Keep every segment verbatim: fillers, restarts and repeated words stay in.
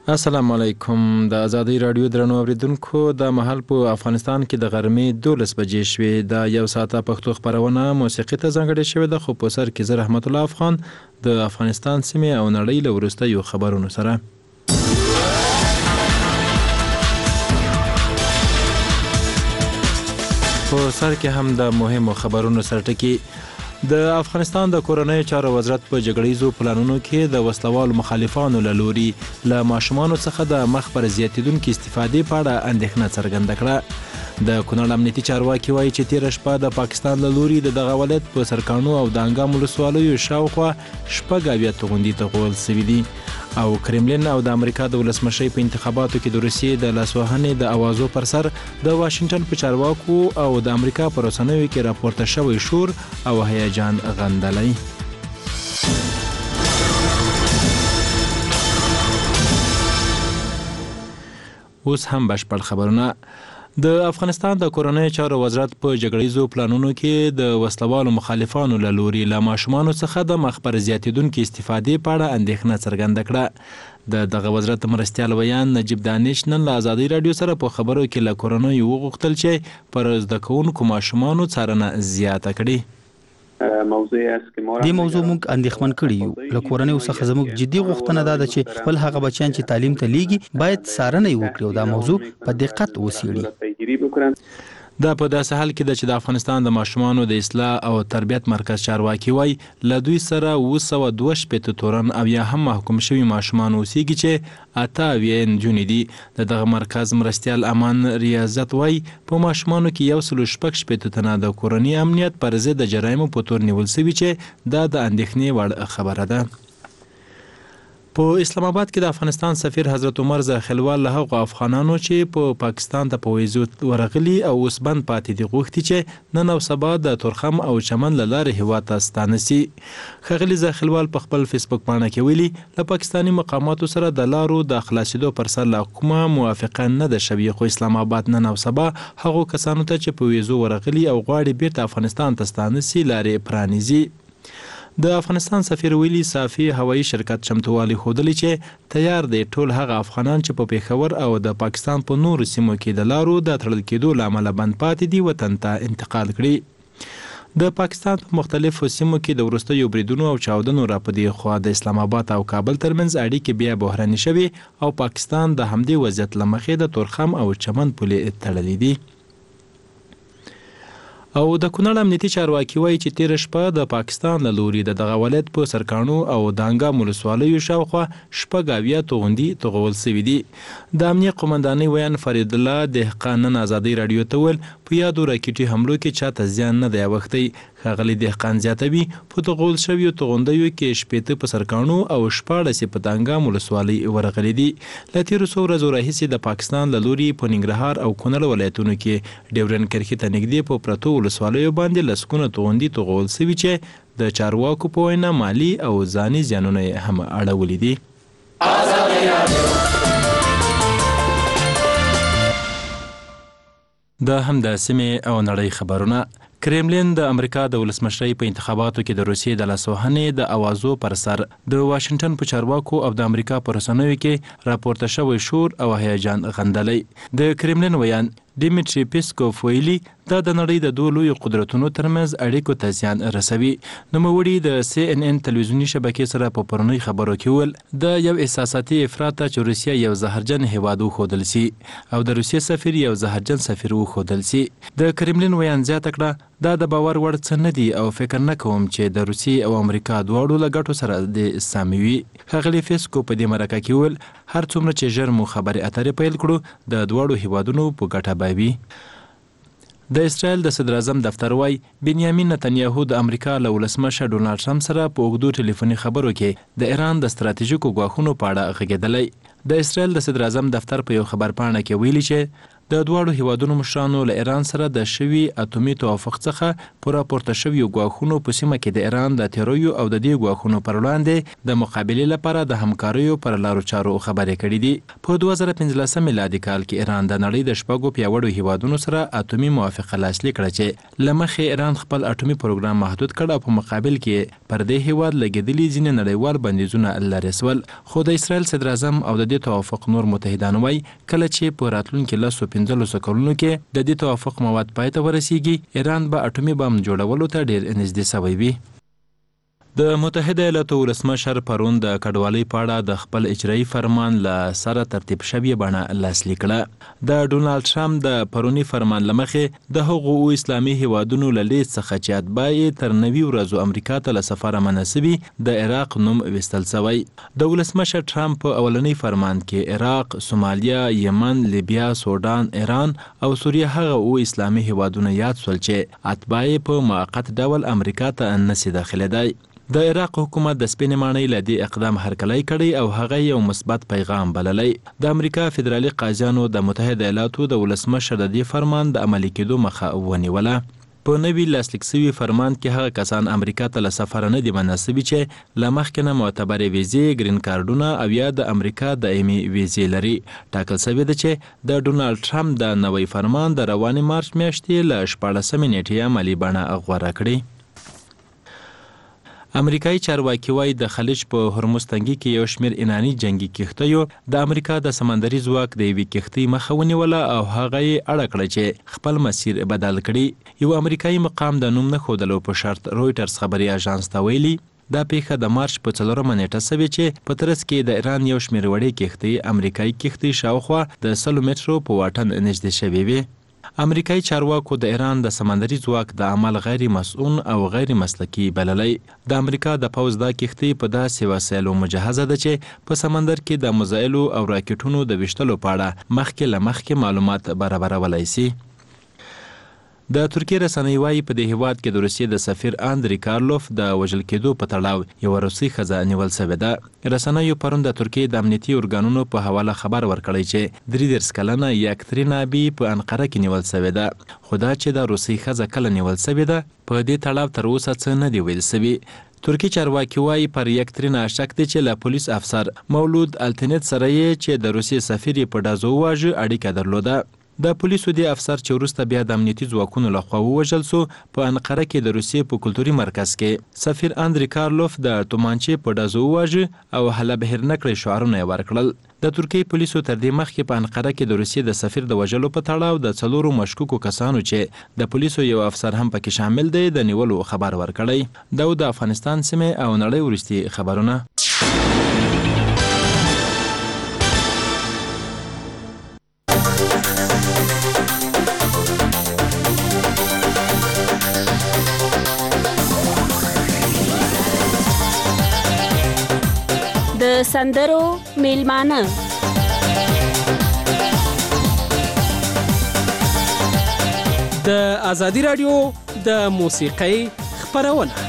السلام علیکم. د ازادي رادیو درنو اوریدونکو د محل په افغانستان کې د غرمې دولس بجې شوې. د یو ساعته پښتو خبرونه موسیقي ته ځانګړې شوې ده، خو په سر کې زه رحمت الله افغان د افغانستان سیمې او نړۍ له وروستیو خبرونو سره. په سر کې هم د مهمو خبرونو سرټکی. د افغانستان د کورنۍ چارو وزارت په جګړیزو پلانونو کې د وسلوال مخالفانو له لوري له ماشومانو څخه د مخ پر زیاتیدونکو استفادې په اړه اندېښنه څرګنده کړه. د کونړ امنیتي چارواکي وایي چې تېره شپه د پاکستان له لوري د دغه ولایت په سرکاڼو او د انګام ولسوالیو شاوخوا شپږ اویا توغندي تغول سوي دي. او کرملین او د امریکا د ولسمشۍ په انتخاباتو کې د روسیې د لاسوهنې د اوازو پر سر د واشنگټن په چارواکو او د امریکا په رسنیو کې راپورته شوی شور او هیجان غندلی. اوس هم بشپړ خبرونه. د افغانستان د کورنۍ چارو وزارت په جګړیزو پلانونو کې د وسلوالو مخالفانو له لوري له ماشومانو څخه د مخ پر زیاتیدونکو استفادې په اړه اندېښنه څرګنده کړه. د دغه وزارت مرستیال ویان نجیب دانش نن له ازادي رادیو سره په خبرو کې له کورنۍ وغوښتل چې پر زده کوونکو ماشومانو څارنه زیاته کړي. دې موضوع موږ اندېښمن کړي یو. له کورنیو څخه زموږ جدي غوښتنه ده چې خپل هغه بچیان چې تعلیم ته لیږي باید څارنه وکړي او دا موضوع په دقت وڅېړي. دا په داسې حال کې ده چې د افغانستان د ماشومانو د اصلاح او تربیت مرکز چارواکي وایي له دوی سره اوه سوه دوه شپېته تورن او یا هم محکوم شوي ماشومان اوسېږي چې اته اویا نجونې دي. د دغه مرکز مرستیال امان ریاضت وایي په ماشومانو کې یو سل شپږ شپېته تنه د کورني امنیت پر ضد د جرایمو په تور نیول سوي چې دا د اندېښنې وړ خبره ده. په اسلام آباد کې د افغانستان سفیر حضرت عمر زاخیلوال له هغو افغانانو چې په پاکستان ته په ویزو ورغلي او اوس بند پاتې دي غوښتي چې نن او سبا د تورخم او چمن له لارې هیواد ته ستانه سي. ښاغلي زاخیلوال په خپل فیسبوک پاڼه کې ویلي له پاکستاني مقاماتو سره د لارو د خلاصېدو پر سر له کومه موافقه نه ده شوې، خو اسلام آباد نن او سبا هغو کسانو ته چې په ویزو ورغلي او غواړي بیرته افغانستان ته ستانه سي لارې پرانیزي. د افغانستان سفیر ویلي صافي هوایي شرکت چمتووالی ښودلی چې تیار دی ټول هغه افغانان چې په پېښور او د پاکستان په نورو سیمو کې د لارو د تړل کېدو له امله بند پاتې دي وطن ته انتقال کړي. د پاکستان په مختلفو سیمو کې د وروستیو بریدونو او چاودنو راپدې خوا د اسلام آباد او کابل ترمنځ اړیکې بیا بحراني شوې او پاکستان د همدې وضعیت له مخې د تورخم او چمن پولې تړلې دي. او د کونړ امنیتي چارواکي وایي چې تېره شپه د پاکستان له لوري د دغه ولایت په سرکاڼو او د انګام ولسوالیو شاوخوا شپږ اویا توغندي توغول سوي دي. د امنیه قومندانۍ ویان فرید الله دهقان نن ازادۍ راډیو ته ویل په یادو راکټي حملو کې چاته زیان نه دی اوښتی. ښاغلي دهقان زیاتوي په توغول شویو توغندیو کې شپېته په سرکاڼو او شپاړس یې په د انګام ولسوالۍ ورغلي دي. له تېرو څو ورځو راهیسې د پاکستان له لوري په ننګرهار او کونړ ولایتونو کې ډیورنډ کرښې ته نږدې په پرتو ولسوالیو باندې لسګونه توغندي توغول سوي چې د چارواکو په وینا مالي او ځاني زیانونه یې هم اړولي دي. د همدا سیمې او نړۍ خبرونه. کرملین د امریکا د ولسمشۍ په انتخاباتو کې د روسیې د لاسوهنې د اوازو پر سر د واشنگټن په چارواکو او د امریکا په رسنیو کې راپورته شوی شور او هیجان غندلی. د کرملین ویان ډیمیټري پیسکوف ویلي دا د نړۍ د دوه لویو قدرتونو ترمنځ اړیکو ته زیان رسوي. نوموړي د سی ان ان تلویزیوني شبکې سره په پرونۍ خبرو کې ویل د یو احساساتي افراط ته چې روسیه یو زهرجن هیواد وښودل سي او د روسیې سفیر یو زهرجن سفیر وښودل سي. د کرملین ویان زیاته کړه دا د باور وړ څه نه دي او فکر نه کوم چې د روسیې او امریکا دواړو له ګټو سره د سامي وي. ښاغلي فیسکو په دې مرکه کې ویل هر څومره چې ژر مو خبرې اترې پیل کړو د دواړو هیوادونو په ګټه به وي. د اسرائیل د صدر اعظم دفتر وایي بنیامین نتنیاهو د امریکا له ولسمشر ډونالډ ټرمپ سره په اوږدو ټلیفوني خبرو کې د ایران د ستراتیژیکو ګواښونو په اړه غږېدلی. د اسرائیل د صدر اعظم دفتر په یو خبر پاڼه کې ویلي چې د دواړو هیوادونو مشرانو له ایران سره د شوي اتومي توافق څخه پوره پورته شویو ګواښونو په سیمه کې د ایران د تیرویو او د دې ګواښونو پر وړاندې د مقابلې لپاره د همکاریو پر لارو چارو خبرې کړې دي. په دوه زره پنځلسم میلادي کال کې ایران د نړۍ د شپږو پیاوړو هیوادونو سره اتومي موافقه لاسلیک کړه چې له مخې ایران خپل اتومي پروګرام محدود کړ او په مقابل کې پر دې هیواد لګېدلي ځینې نړیوال بندیزونه لرې سول. خو د اسرائیل صدر اعظم او د دې توافق نور متحدان وایي کله چې په راتلونکي لسو پنځلسو کلونو کې د دې توافق مواد پای ته ورسیږي ایران به اټومي بم جوړولو ته ډیر نږدې سوی وي. د متحده ایالاتو ولسمشر پرون د کډوالۍ په اړه د خپل اجرایي فرمان له سره ترتیب شوې بڼه لاسلیک کړه. د ډونالډ ټرمپ د پرونی فرمان له مخې د هغو اسلامي هیوادونو له لیست څخه چې اتباع یې تر نوي ورځو امریکا ته له سفره مناسبي د عراق نوم ویستل سوی. د ولسمشر ټرمپ په اولنی فرمان کې عراق، سومالیا، یمن، لیبیا، سودان، ایران او سوریه هغه او اسلامي هیوادونه یاد سول چې اتباع یې په موقت ډول امریکا ته نشي داخلېدای. د عراق حکومت د سپینې ماڼۍ له دې اقدام هرکلی کړی او هغه یو مثبت پیغام بللی. د امریکا فدرالي قاضیانو د متحده ایالاتو د ولسمشر د دې فرمان د عملي کېدو مخه ونیوله. په نوي لاسلیک شوي فرمان کې هغه کسان امریکا ته له سفره نه دي مناسبي چې له مخکې نه معتبرې ویزې، ګرین کارډونه او یا د امریکا دایمي ویزې لري. ټاکل شوې ده چې د ډونالډ ټرمپ د نوی فرمان د روانې مارچ میاشتې له شپاړسمې نیټې عملي بڼه غوره کړي. امریکایي چارواکي وایي د خلیج په هرمز تنګي کې یو شمېر ایراني جنگي کښتیو د امریکا د سمندري ځواک د یوې کښتۍ مخه ونیوله او هغه یې اړه کړه چې خپل مسیر بدل کړي. یو امریکایي مقام د نوم نه ښودلو په شرط رویټرز خبري اژانس ته ویلي دا پیښه د مارچ په څلورمه نیټه سوې چې په ترڅ کې د ایران یو شمېر وړې کښتۍ امریکایي کښتۍ شاوخوا د سلو مترو په واټن نږدې شوې وې. امریکایي چارواکو د ایران د سمندري ځواک د عمل غیر مسؤل او غیر مسلکي بللی. د امریکا د پوځ دا کښتۍ په داسې وسایلو مجهزه ده چې په سمندر کې د میزایلو او راکټونو د ویشتلو په اړه مخکې له مخکې معلومات برابرولای شي. د ترکیې رسنۍ وایي په دې هیواد کې د روسیې د سفیر اندری کارلوف د وژل کېدو په تړاو یوه روسۍ ښځه نیول شوې ده. رسنیو پرون د ترکیې د امنیتي ارګانونو په حواله خبر ورکړی چې درې دېرش کلنه یکترینا بی په انقره کې نیول شوې ده. خو دا چې د روسۍ ښځه کله نیول شوې ده په دې تړاو تر اوسه څه نه دي ویل شوي. ترکی چارواکي وایي پر یکترینا شک دی چې له پولیس افسر مولود التنیت سره یې چې د روسیې سفیر په ډزو وواژه اړیکه درلوده. د پولیسو دی افسر چې وروسته بیا د امنیتي ځواکونو لخوا ووژل سو په انقره کې د روسیې په کلتوري مرکز کې سفیر اندری کارلوف د تومانچې په ډزو وواژه او هله بهر نه کړئ شعارونه یې ورکړل. د ترکیې پولیسو تر دې مخکې په انقره کې د روسیې د سفیر د وژلو په تړاو د څلورو مشکوکو کسانو چې د پولیسو یو افسر هم پکې شامل دی د نیولو خبر ورکړی. دا د افغانستان سیمې او نړۍ وروستي خبرونه. د سندرو میلمانه د ازادي رادیو د موسیقۍ خپرونه.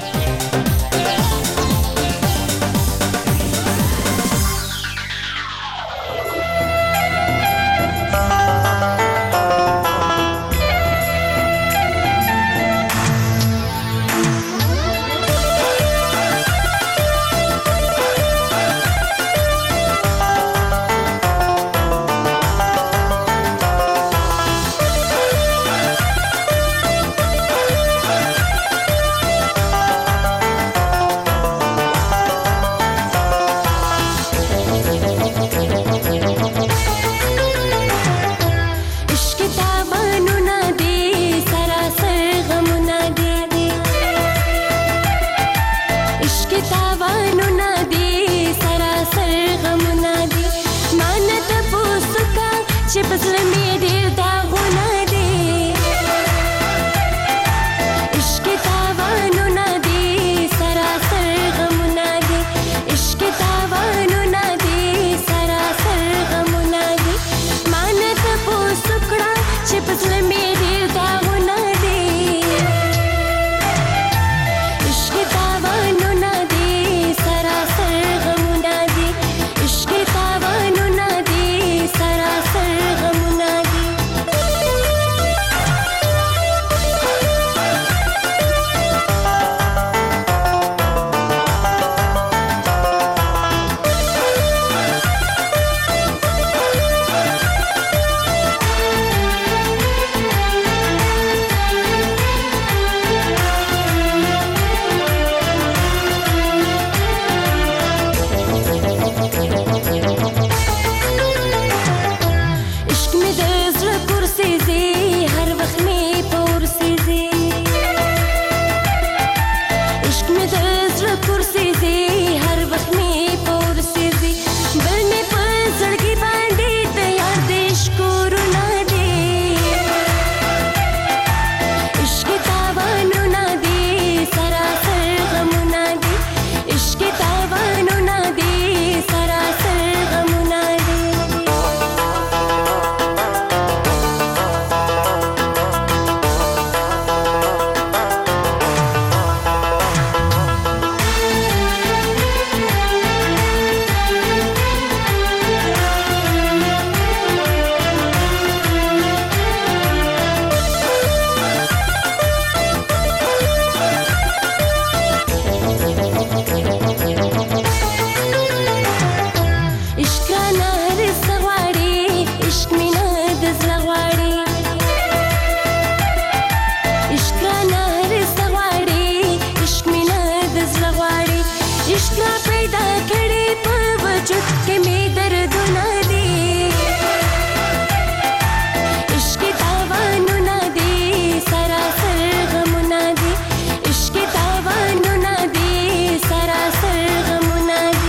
رانه هر څه غواړي عشق مینه د زړه غواړي عشق رانه هر څه غواړي عشق مینه د زړه غواړي عشق را پیدا کړي په وجود کې مې دردونه دي عشق تاوانونه دي سراسر غمونه دي عشق تاوانونه دي سراسر غمونه دي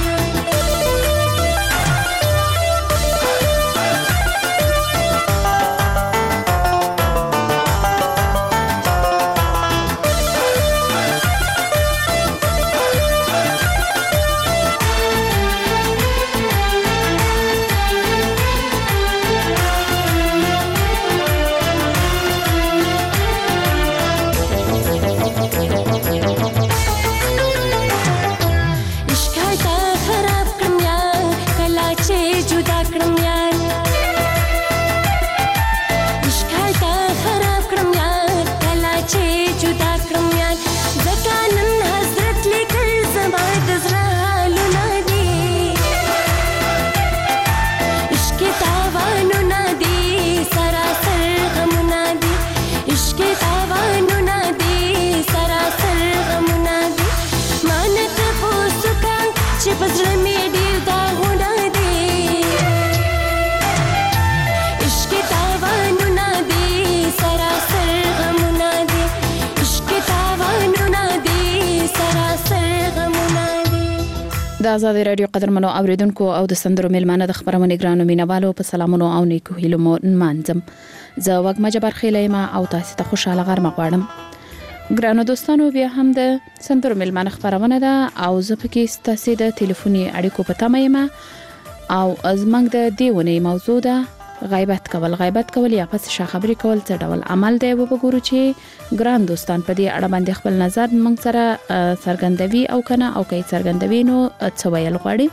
د آزادۍ رادیو قدرمنو اوریدونکو او د سندرو میلمانه د خبرونه ګرانو مینوالو په سلامونو او نیکو هیلو مو نمانځم. زه وګ مجبر خیلیما او تاسو ته خوشاله غرمه غواړم. ګرانو دوستانو بیا هم د سندرو میلمانه خبرونه ده او زه پکې تاسو د ټلیفوني اړیکو په تمه یم او زمنګ د دیونه موضوع ده غیبت کول غیبت کول یا پس خبرې کول څه ډول عمل دی وګورو چې ګران دوستان په دې اړه باندې خپل نظر موږ سره څرګندوي او کنه او کوي څرګندوي نو څه ویل غواړي.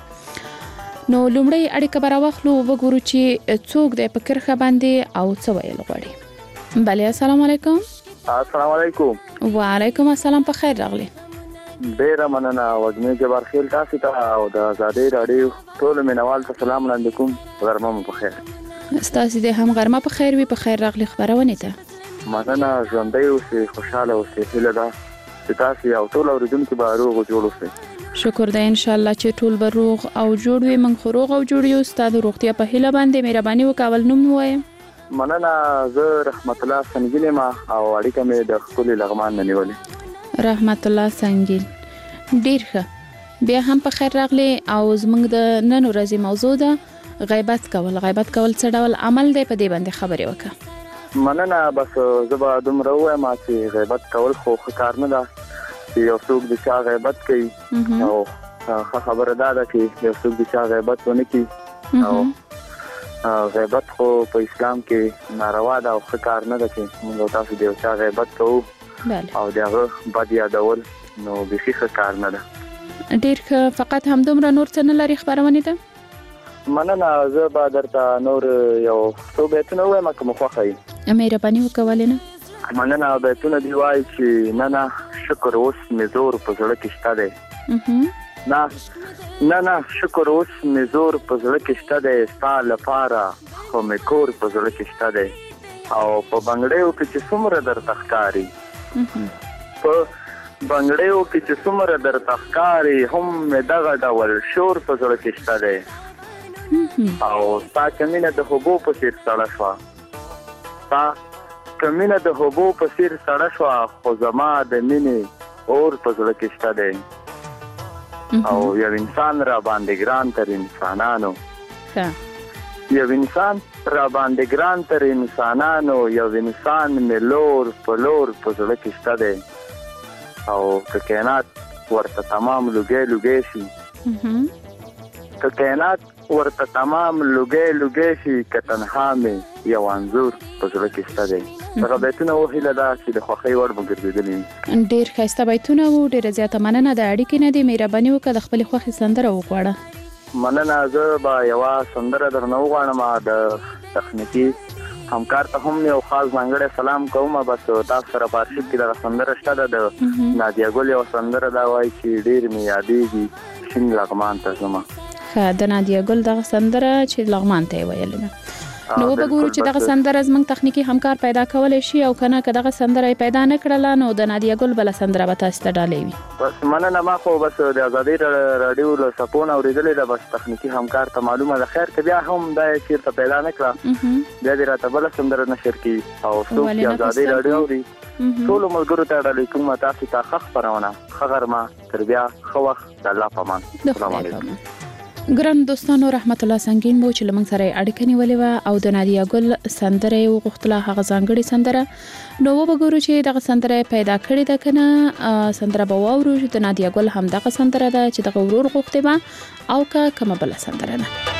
نو لومړی اړیکه به راوخلو وګورو چې څوک د فکرخه باندې او څه ویل غواړي. بله السلام علیکم. السلام علیکم. وعلیکم السلام په خیر راغلی. ډیره مننه وګمې جبار خیل تاسو ته او د آزادۍ رادیو ټول مینوال ته سلام وړاندې کوم. غرمه مو په خیر. ستاسو دې هم غرمه په خیر وي. په خیر راغلی خبرونه ته مننه. ژوندۍ اوسئ خوشاله اوسئ هیله ده چې تاسو او ټول اوریدونکو به روغ او جوړ اوسئ. شکر ده ان شاء الله چې ټول به روغ او جوړ وي. موږ خو روغ او جوړ یو. ستاسو روغتیا په هیله باندې مهرباني وکول نوم وایم. مننه. زه رحمت الله سنگیل ما او اړیکه مې د خپل لغمان نه نیولې. رحمت الله سنگیل ډیر ښه. بیا هم په خیر راغلی او زموږ د نن ورځې موضوع ده غیبت کول. غیبت کول څه ډول عمل دی په دې باندې خبرې وکړه. مننه. بس زه به دومره وایم چې غیبت کول خو ښه کار نه ده چې یو څوک د چا غیبت کوي او ښه خبره ده چې یو څوک د چا غیبت ونه کوي او غیبت خو په اسلام کې ناروا ده او ښه کار نه ده چې موږ تاسو د چا غیبت کوو او دغه بد یادول نو بیخي ښه کار نه ده. ډیر ښه. فقط هم دومره نور څه نه لري خبرونه ده. مننه. زه به درته نور یو څو بیتونه وایم که مو خوښه وي. مهرباني وکولې نه. مننه. بیتونه دی وایي چې نه نه شکر اوس مې زور په زړه کې شته دی. نه نه نه شکر اوس مې زور په زړه کې شته دی ستا لپاره خو مې کور په زړه کې شته دی او په بنګړیو کې چې څومره درته ښکاري په بنګړیو کې چې څومره درته ښکاري هم مې دغه ډول شور په زړه کې شته دی او ستا که مینه د حبو په څېر سړه شوه ستا که مینه د حبو په څېر سړه شوه خو زما د مینې اور په زړه کې شته دی او یو انسان را باندې ګران تر انسانانو یو انسان را باندې ګران تر انسانانو یو انسان مې لور په لور په زړه کې شته دی او که کائنات ورته تمام لوګی لوګی شي که کائنات ورته تمام لوګی لوګی شي که تنها مې یو انځور په زړه کې شته دی. دغه بیتونه و هیله ده چې د خوښۍ وړ مو ګرځېدلي وي. ډېر ښایسته بیتونه وو. ډېره زیاته مننه. د اړیکې نه دې مهرباني وکړه د خپلې خوښې سندره وغواړه. مننه. زه به یوه سندره درنه وغواړم. د تخنیکي همکار ته هم یو خاص ځانګړی سلام کوم. بس تاسو سره په ارشیف کې دغه سندره شته ده. د نادیه ګل یوه سندره دا وایي چې ډېر مې یادېږي شین لغمان ته ځمه. ښه د نادیا ګل دغه سندره چې لغمان ته ویل ده نو وګورو چې دغه سندره زمنګ تخنیکی همکار پیدا کولای شي او کنه که دغه سندره پیدا نه کړل نو د نادیا ګل بل سندره به تاسو ته ډالې وي بس مننه ما خو بس د ازادي رادیو له سپون اوریدلې ده بس تخنیکی همکار ته معلومه ده خیر که بیا هم دا چیرته پیدا نه کړه بیا دې راته بل سندره نشر کی او څوک چې ازادي رادیو دی ټول ملګرو ته ډالې کوم تاسو ته خخ پرونه خغرما تر بیا خو وخت الله پامان السلام علیکم ګران دوستانو رحمت الله سنگین مو چې لمن سره اړیکه نیولې و او د نادیا ګل سندره یو غختله هغه ځانګړي سندره نو وګورو چې دغه سندره پیدا کړې ده کنه سندره به واورو چې د نادیا ګل هم دغه سندره ده چې دغه ورور غوښته ما او کا کومه بل سندره ده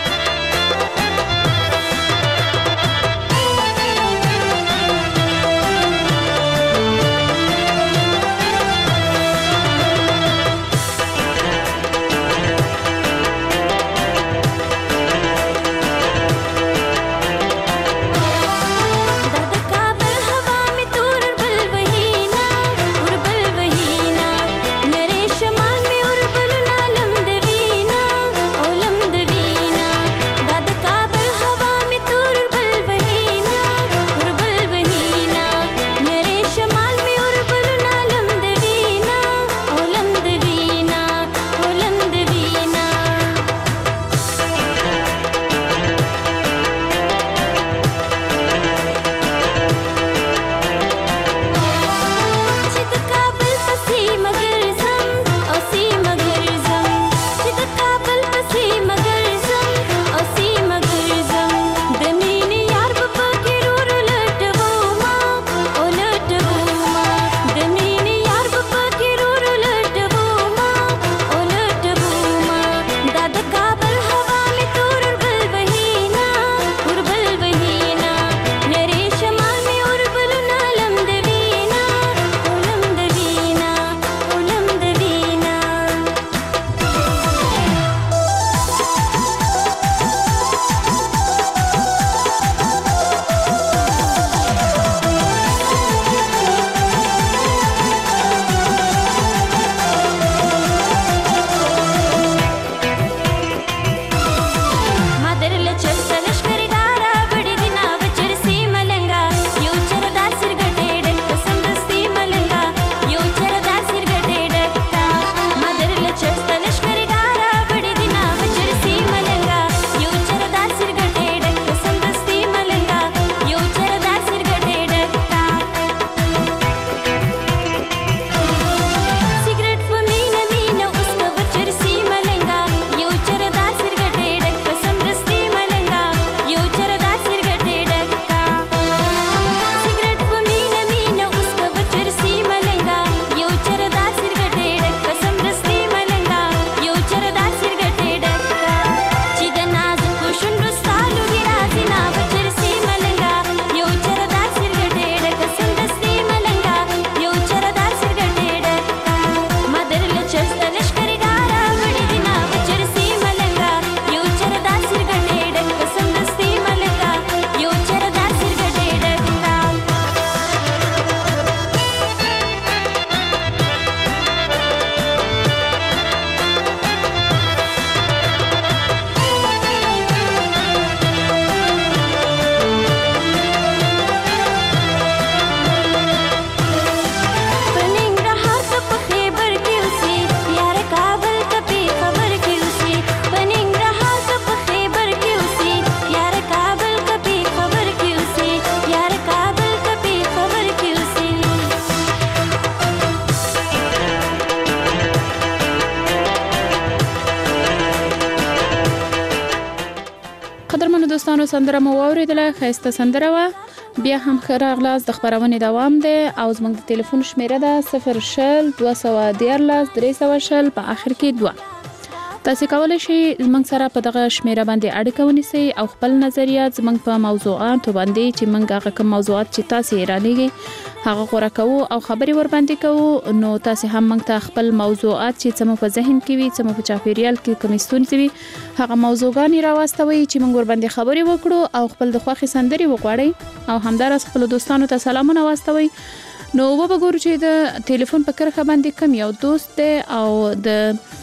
دوستانو سندره مو واوریدله خسته سندره وا بیا هم خره اغلاس د خبرونه دوام ده او زموږ د ټلیفون شمیره ده صفر شل دوه سوه دیارلس درې سوه شل په اخر کې دوه تاسو کولای شئ زموږ سره په دغه شمیره باندې اړیکه ونیسئ او خپل نظریات زموږ په موضوعات باندې چې موږ هغه کوم موضوعات چې تاسو یې رالېږئ هغه غوړه کوو او خبري ور باندې کوو نو تاسو هم موږ ته خپل موضوعات چې څه په ذهن کې وي څه په چاپیریال کې کوم ستونزې وي هغه موضوعګانی راوستوي چې موږ ور باندې خبري وکړو او خپل د خوخي سندري وغواړي او همدارس خپل دوستانو ته سلامونه واستوي نو وګورو چې د ټلیفون په کرخه باندې کم یو دوست دی او د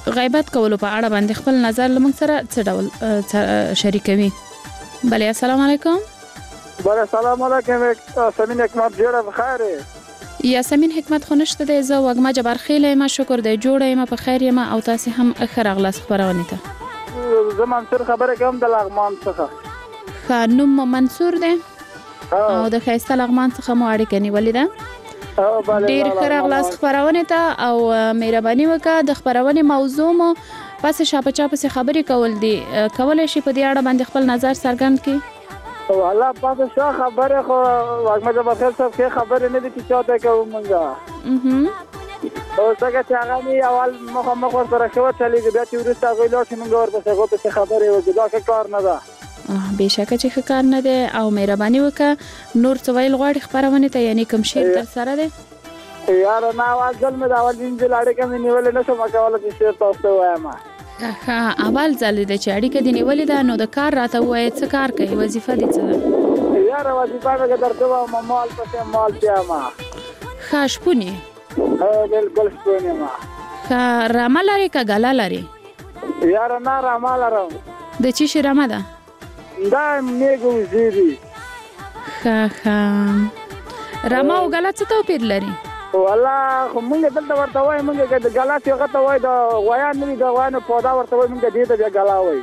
غیبت کولو په اړه باندې خپل نظر لمن سره څه ډول شریکوي. بله السلام علیکم. بله السلام علیکم. سمین حکمت جوړه بخیر. یاسمین حکمت خو نشته دی، زه وږمه جبار خیله یم، شکر دی جوړه یم، په خیر یم او تاسو هم ښه راغلاست خپرونې ته. زه منصور خبره کوم د لغمان څخه. ښه، نوم منصور دی او د ښایسته لغمان څخه مو اړیکه نیولې ده. ډېر ښه راغلاست خپرونې ته او مهرباني وکړه د خپرونې موضوع مو پس شاپچا پس خبرې کول دي، کولای شي په دې اړه باندې خپل نظر څرګند کړي. والله پاتې شو خبره خو وږمه جبار خیل صاحب کې خبره نه دي چې چاته کوم مونږه او څنګه چې هغه می اول مخ مخ ورسره شو چلیږي بیا چې ورسته غوښلو چې مونږ ورپسې غوښته خبره وکړو دا کار نه ده. بهشکه چې ښه کار نه دی او مهرباني وکړه نور څه ویل غواړي خپرونې ته، یعنی کوم شعر در سره دی؟ یار نه اول ځل مې دا اول انجل اړیکه مې نیولې نه شم کولای چې شعر تاسو وایم. ښه، اول ځل دی چې اړیکه دې نیولې ده، نو د کار راته ووایه څه کار کوي، وظیفه دې څه ده؟ یاره وظیفه مې درته وایم مال پسې مال پیاما. ښه، شپون یې؟ بالکل شپون یم. ښه، رمه لرې که ګله لرې؟ یاره نه رمه لرم. د چی شي رمه ده؟ دا میږه وزې دي. ښه ښه، رمه او ګله څه توپیر لري؟ والله خو مونږ دلته ورته وایو مونږ د ګلا چې هغه ته وایو د غویان نه وي د غویانو پودا ورته وایو مونږ دې ته بیا ګلا وایو.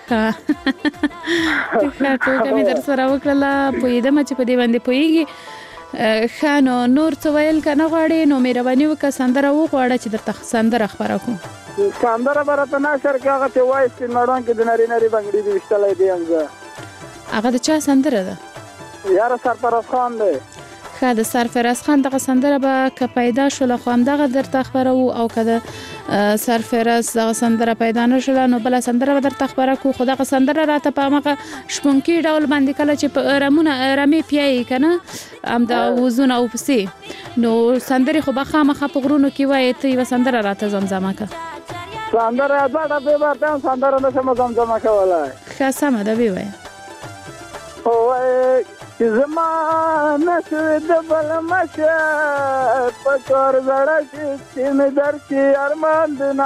ښه ټوکه مې در سره وکړله، پوهېدم چې په دې باندې پوهېږي. ښه، نو نور څه ویل که نه غواړې نو مهرباني وکړه سندره وغواړه چې درته سندره خپره کړو. سندره به راته نشر کې هغه چې وایي سپین مړوند کې د نري نري بنګړي دي ویشتلی دی یم زه. هغه د چا سندره ده؟ یاره سرفراز خان دی. ښه، د سرفراز خان دغه سندره به که پیدا شوله خو همدغه درته خپروو، او که د سرفراز دغه سندره پیدا نه شوله نو بله سندره به درته خپره کړو. خو دغه سندره راته په همغه شپونکي ډول باندې کله چې په رمونه رمې پیایي که نه همدا وزونه او پسې، نو سندرې خو به خامخا په غرونو کې وایې. ته یوه سندره راته زمزمه کړه. سندره دوه ډبې به ته سندره نه شم زمزمه کولی. ښه سمه ده، ویې وایه. وایې چې زما نشوې د بل مشه په کار زړه کې چې مې درکړي ارمان دنا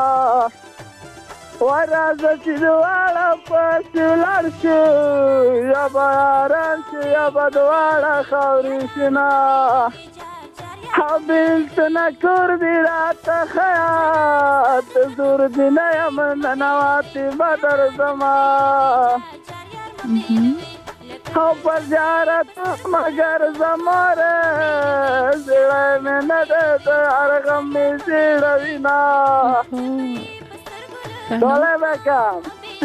وای راځه چې دواړه پسې ولاړ شو یا به یاران شو یا به دواړه خاورې شنا بېلتونه کور دې راته خیاط زور دې نه یم ننواتې به درځمه او پر زیارت مگر زماره زړه مې نه ده د هر غم مې زړوینه ډالۍ به کړم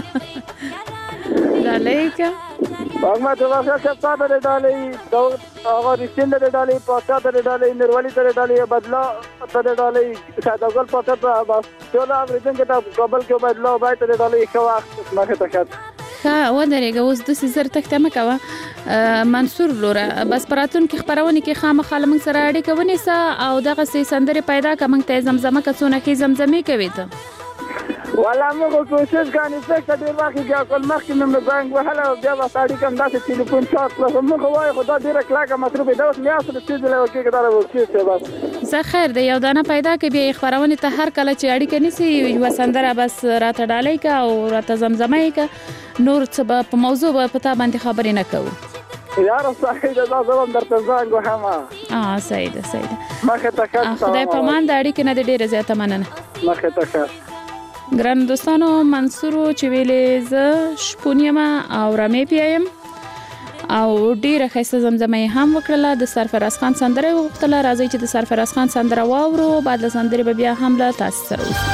ډالۍ کړه وږمه جبار خیل صاحب تا ته دې ډالۍ هغه رښتین ته دې ډالۍ پاچا ته دې ډالۍ میروالي ته دې ډالۍ بدلا ته دې ډالۍ سیدګل پاچا ته بس ټول اورېدونکو ته کابل کې بدلا وای ته دې ډالۍ ښه وخت مخې ته ښه ښه ودرېږه اوس داسې زر تخته مه کوه منصور وروره بس په راتلونکي خپرونې کې خامخا له موږ سره اړیکه ونیسه او دغسې سندرې پیدا کړه موږ ته یې زمزمه که څونه ښې زمزمې کوې ته والله موږ کوشش کوو چې ډېر وخت بیا کول مخکې مې زنګ وهلی او بیا به اړیکه هم داسې تلیفون چارج کړه خو موږ وایو خو دا ډېره کلکه مصروف دی دا اوس میاشتو د څه ځله وکړي دا به وکړي بس زه خیر دی یو دانه پیدا کړې بیا یې خپرونې ته هر کله چې اړیکه نیسي یوه سندره بس راته ډالۍ کړه او راته زمزمه یې کړه نور څه به په موضوع به په تا باندې خبرې نه کوو یاره صحیح ده دا زه به هم درته زنګ وهم صحیح ده صحیح ده مخې ته ښه خدای په امان د اړیکې نه دې ډېره زیاته مننه مخې ته ښه ګرانو دوستانو منصورو چې ویلې زه شپون یم او رمې پیایم او ډېره ښایسته زمزمه یې هم وکړله د سرفراز خان سندره یې وغوښتله راځئ چې د سرفراز خان سندره واورو بعد له سندرې به بیا هم له تاسو سره اوسو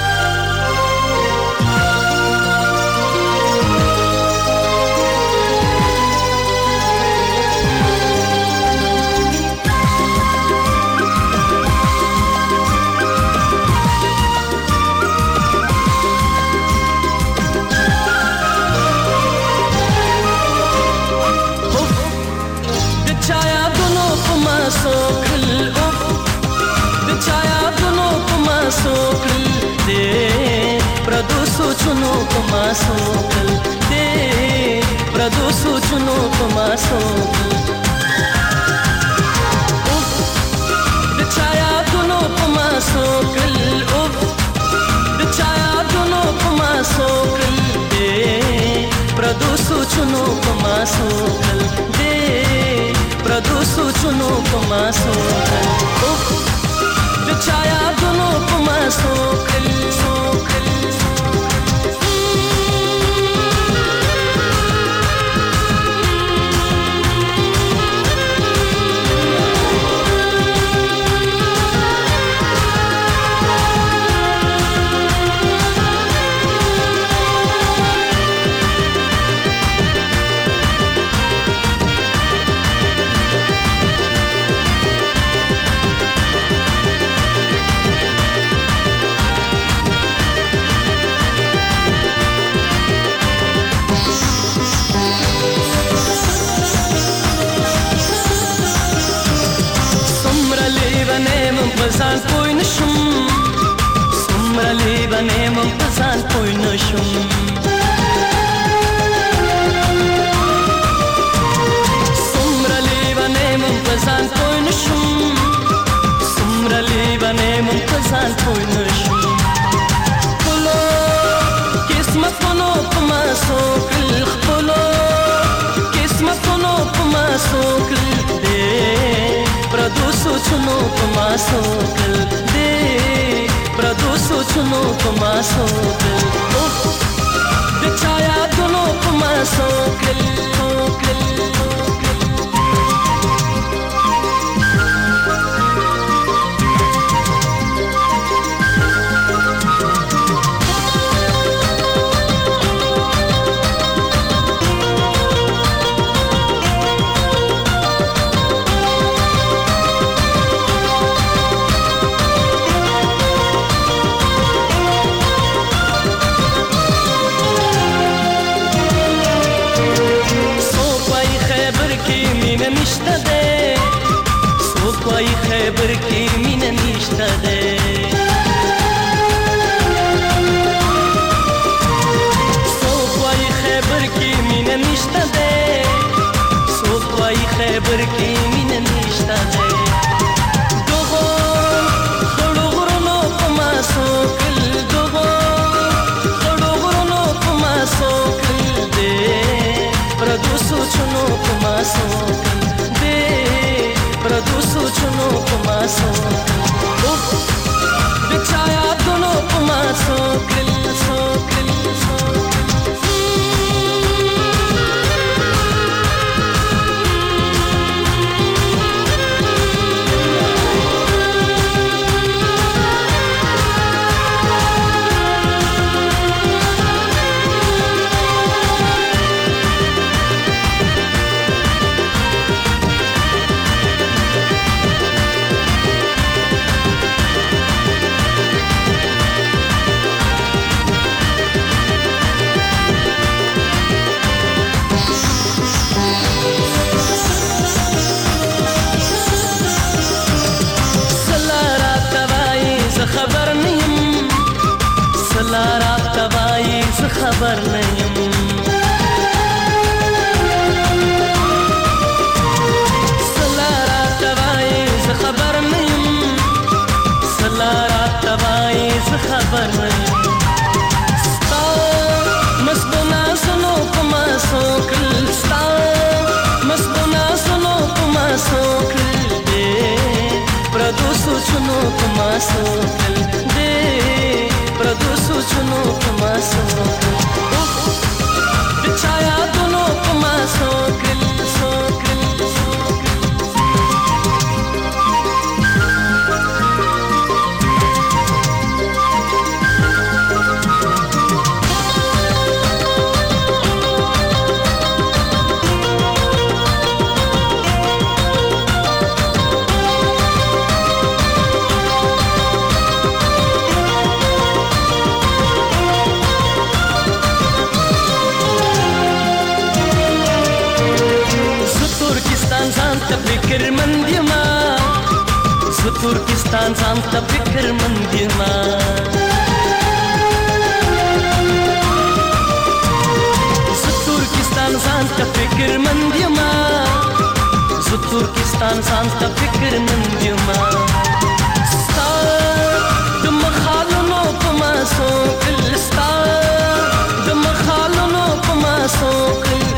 सोचनो पमा सोकल दे प्रदो सोचनो पमा सोकल उफ बिछाया दोनों पमा सोकल उफ बिछाया سوچونو په ما سوکل دې پردو سوچونو په ما سوکل اوف د چا یادونو په ما سوکل سوکل پزان پوی نشم سمره لیبنه من پزان پوی نشم سمره لیبنه من پزان پوی نشم سمره لیبنه من پزان پوی نشم خپلو قسمتونو په ما سوکل خپلو قسمتونو په ما سوکل پردو سوچونو په ما سوکل دې پردو سوچونو په ما سوکل اوف د چا یادونو په ما سوکل سوکل کوئی خیبر کی مین نشته ده سو کوئی خیبر کی مین نشته ده سو کوئی خیبر کی مین نشته ده دغه خړو غرونو په ما سوکل دغه خړو غرونو په ما سوکل ده پردو سوچونو په ما سوکل ده پردو سوچونو په ما سوکل اوف د چا یادونو په ما سوکل سوکل خبر نیم سلارا تبای ز خبر نیم سلارا تبای ز خبر نیم ستا مسبنا سنو پما سوکل ستا مسبنا سنو پما سوکل دے پردو سوچنو پما سوکل دے پردو سوچنو پما سوکل د چا یادونو په ما سوکل سوکل فکر مند یما زه ترکستان ځان ته فکر مند یما زه ترکستان ځان ته فکر مند یما زه ترکستان ځان ته فکر مند یما ستا د مخالونو په ما سوکل ستا د مخالونو په ما سوکل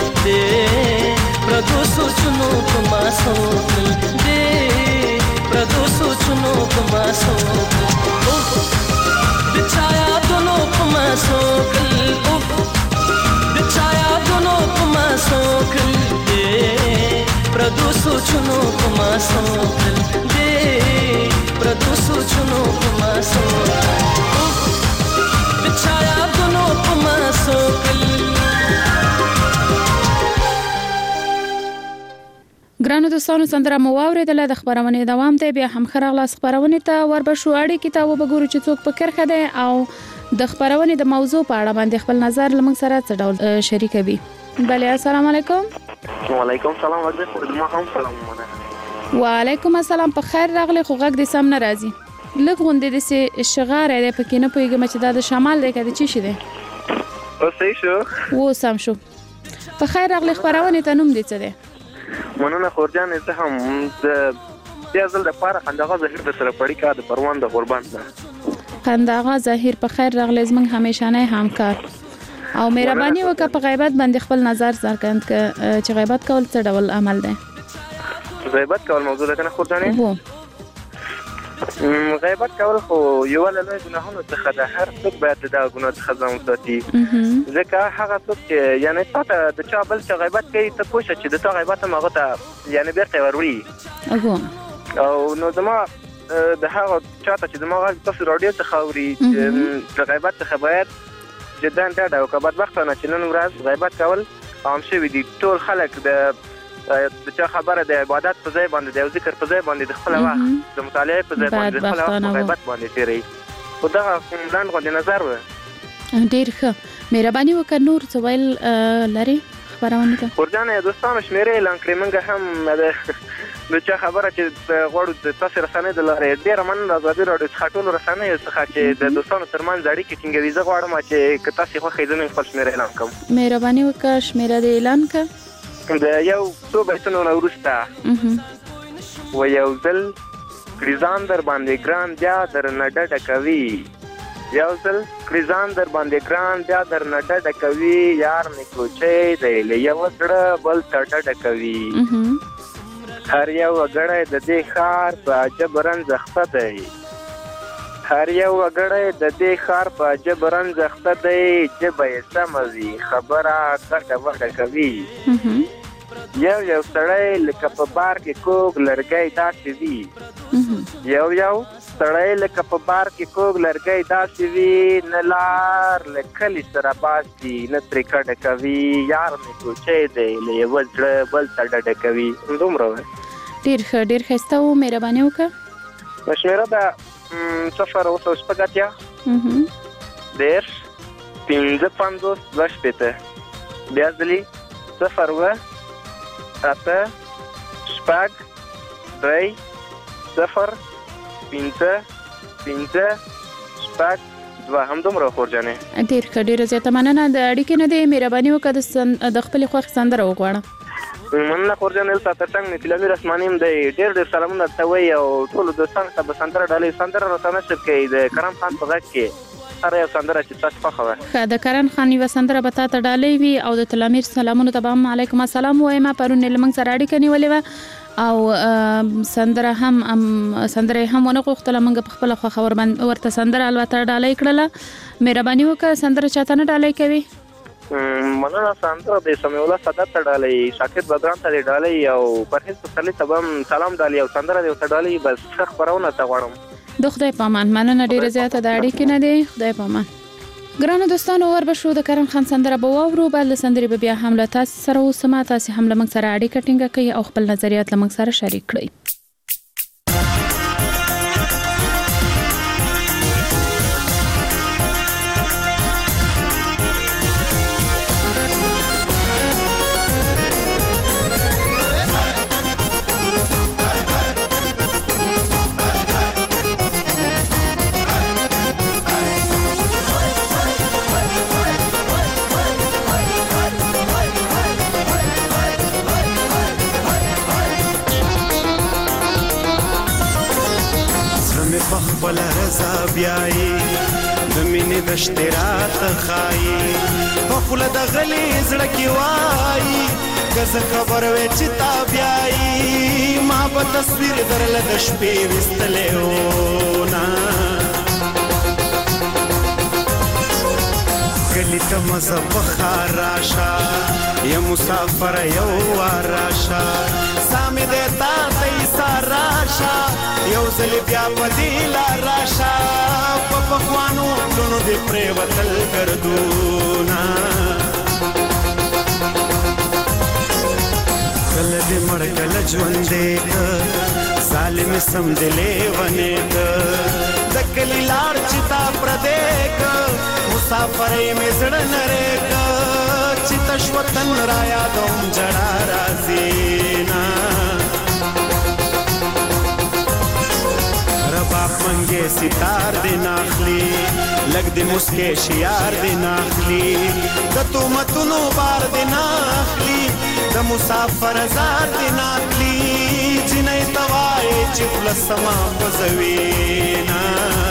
سوکل دې پردو سوچونو په ما سوکل اوف د چا یادونو په ما سوکل اوف د چا یادونو په ما سوکل دې پردو سوچونو په ما سوکل دې پردو سوچونو په ما سوکل اوف د چا یادونو په ما سوکل. ګرانو دوستانو سندره مو واورېدله د خبرونې دوام دی بیا هم ښه راغلاست خپرونې ته وربشو اړیکې ته وبګورو چې څوک په کرښه دی او د خبرونې د موضوع په اړه باندې خپل نظر له موږ سره څه ډول شریکوي. بله السلام علیکم. وعلیکم السلام ورحمت الله. وعلیکم السلام. په خیر راغلی خو غږ دې سم نه راځي لږ غوندې داسې شغاری دی پکې نه پوهېږم چې دا د شمال دی که د چی شي دی. اوس صحیح شو؟ اوس سم شو. په خیر راغلی خپرونې ته نوم دې څه دی؟ مننه خورجانې زه هم د بیا ځل دپاره خنداغا ظهیر د سره پړیکه د پروان د غوربند نه. خنداغا ظهیر په خیر راغلی زموږ همیشنی همکار او مهرباني وکړه په غیبت باندې خپل نظر څرګند کړه چې غیبت کول څه ډول عمل دی؟ غیبت کول موضوع ده که نه خورجانې؟ هو غیبت کول خو یوه له لویو ګناهونو څخه ده. هر څوک باید د دغه ګناه څخه ځان وساتي ځکه هغه څوک چې یعنې تا ته د چا بل چې غیبت کوي ته پوه شه چې د تا غیبت هم هغه ته یعنې بېرته یې وروړي او نو زما د هغه چا ته چې زما غږ تاسو راډیو څخه اوري د غیبت څخه باید جدا ډډه وکړه. بدبختانه چې نن ورځ غیبت کول عام شوي دي. ټول خلک د د چا خبره د عبادت په ځای باندې د ذکر په ځای باندې د خپل وخت د مطالعې په ځای باندې د خپل وخت په غیبت باندې تیروي. خو دغه لاند غوندې نظر و. ډېر ښه مهرباني وکړه. نور څه ویل لرې خپرونې ته؟ خورجانې دوستانو شمېرې اعلان کړې. موږ هم د چا خبره چې غواړو د تاسې رسنۍ د لارې ډېره مننه ازادي راډیو څخه ټولو رسنیو څخه چې د دوستانو ترمنځ اړیکې ټینګوي. زه غواړم چې که تاسې خوښوي زه خپل شمېره اعلان کړم. مهرباني وکړه شمېره دې اعلان کړه. د یو څو بیتونو نه وروسته و یو ځل کریزان در باندې ګران بیا درنه ډډه کوي یو ځل کریزان در باندې ګران بیا درنه ډډه کوي یار مې کوچی دی له یوه زړه بل ته ډډه کوي هر یو وګړی د دې ښار په عجب رنځ اخته دی هر یو وګړی د دې ښار په عجب رنځ اخته دی ژبه یې سمه وي خبره کټه وټه کوي یو یو سړی لکه په بار کې کوږ لرګی داسې وي یو یو سړی لکه په بار کې کوږ لرګی داسې وي نه لار له کلي سره باسي نه ترې کډه کوي یار مې کوچی دی له یوه زړه بل ته ډډه کوي. دومره وایي. ډېر ښه ډېر ښایسته و. مهرباني وکړه. شمېره ده صفر اوه سوه شپږ اتیا دېرش پنځه پنځوس دوه شپېته بیا ځلي صفر اوه اته شپږ درې صفر پنځه پنځه شپږ دوه. همدومره خورجانې. ډېر ښه ډېره زیاته مننه. د اړیکې نه دی مهرباني وکړه د خپلې خوښې سندره وغواړه. مننه خورجانې. دلته تر څنګ مې تلامیر اسماني هم دی. ډېر ډېر سلامونه ته وایي او ټولو دوستانو ته به سندره ډالۍ سندره راته نشر کوي د کرم خان په غږ کې هره یو سندره چې تاسو خوښه وه. ښه د کرم خان یوه سندره به تا ته ډالۍ وي او د تلامیر سلامونو ته به هم علیکم السلام ووایم. پرون یې له موږ سره اړیکه نیولې وه او سندره هم سندره هم ونه غوښتله. موږ په خپله خوښه ورته سندره البته ډالۍ کړله. مهرباني وکړه سندره چاته نه ډالۍ کوي؟ مننه. سندره د سمیع الله سادات ته ډالۍ شاکر بدران ته دې ډالۍ او پرهیز پسرلي ته به هم سلام ډالۍ او سندره دې ورته ډالۍ. بس ښه خپرونه ته غواړم. د خدای په امان. مننه ډېره زیاته د اړیکې نه دی. خدای په امان. ګرانو دوستانو وربشو د کرم خان سندره به واورو. بعد له سندرې به بیا هم له تاسې سره اوسم. تاسې هم له موږ سره اړیکه ټینګه کړئ او خپل نظریات له موږ سره شریک کړئ. بلا رضا بیاي د مینې د اشتراط خای په خله د غلي زړه کې وای ک کله خبر وې چې تا بیاي ما په تصویر درله د شپې وستلې و نا کلی ته مزه بخار راشا یا مسافر یو راشا سامې دې تا ته ایسار راشا یو ځل بیا په دې لار راشا په پخوانو پلونو دې پرېوتل ګردونه کله دې مړ کله ژوندې که ظالم سم دې لیونې که د کلي لار چې تا پردې که مسافرۍ مې زړه نری که چې تش وطن را یادوم جړا راځي نه رباب منګې ستار دې ناخلي لږ دې مسکې شیار دې ناخلي د تهمتونو بار دې ناخلي د مسافر زار دې ناخلي جنۍ ته وایې چې خوله سما خوځوي نه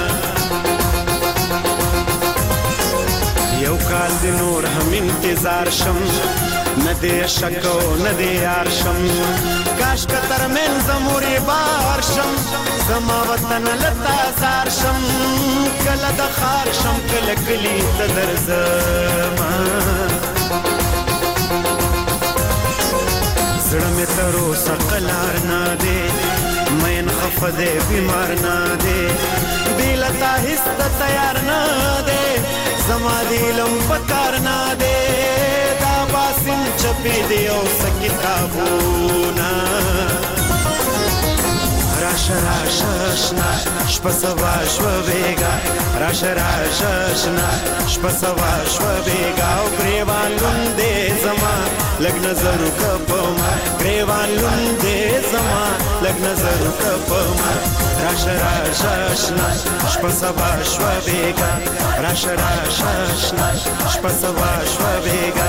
یو کال دې نور هم انتظار شم نه دې شک او نه دې یار شم کاش که ترمنځه مورې بار شم زما وطن لتا زار شم کله د ښار شم کله کلي ته درځمه زړه مې تر اوسه قلار نه دی مین خفه دی بیمار نه دی بې له تا هېڅ ته تیار نه دی زما د علم په کار نه دی دا باسم چپې دی او څه کتابونه راشه راشه اشنا شپه سبا شوه بېګا راشه راشه اشنا شپه سبا شوه بېګا او ګریوان لوند دی زما لږ نظر وکړه په ما ګریوان لوند دی زما لږ نظر وکړه په ما راشه راشه اشنا شپه سبا شوه بېګا راشه راشه اشنا شپه سبا شوه بېګا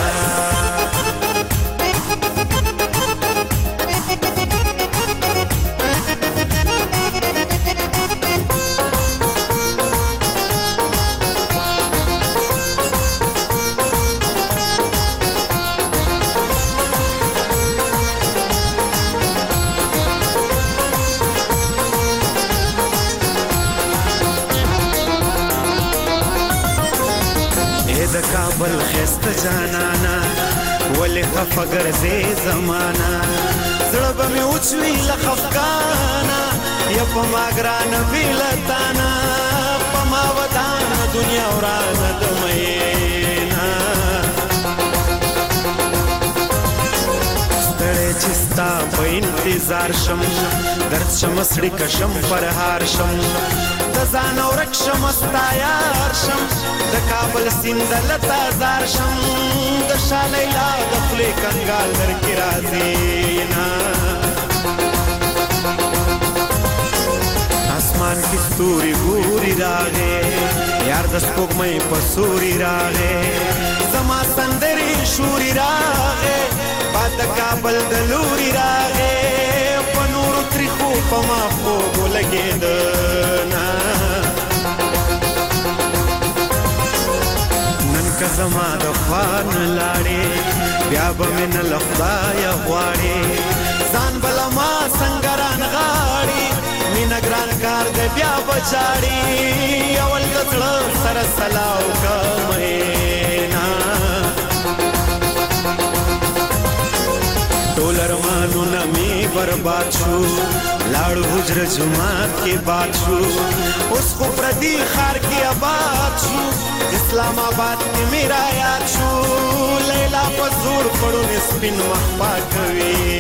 کابل خسته جانانا ولې خفه ګرځې زمانہ زړه به مې وچوي له خفګانه یا په ما ګرانه بېلتانه په ما ودانه دنیا ورانه د مینا ستړی چې ستا په انتظار شم درد شم سړي کشم پرهار شم د ځان ورک شم ستا یار شم د کابل سیند لتا زار شم د شاه لیلا د خولې کنګال درکې راځي نه اسمان کې ستوري ګوري راغې یار د سپوږمۍ په سوري راغې زما سندرې شوري راغې باد د کابل د لوري راغې په نورو تریخو په ما خوب ولګېده نه که زما د خوا نه لاړې بیا به مې نه له خدایه غواړې ځان به له ما څنګه رانغاړي مینه ګران کار دی بیا به جاړي اول د زړه سره سلا وکړه مینا ټول ارمانونه مې برباد شو لاړو حجره جومات کې باد شو اوس خو پردي ښار کې آباد شو اسلام آباد کې میرا یاد شو لیلا په زور پړونې سپین مخ پاکوي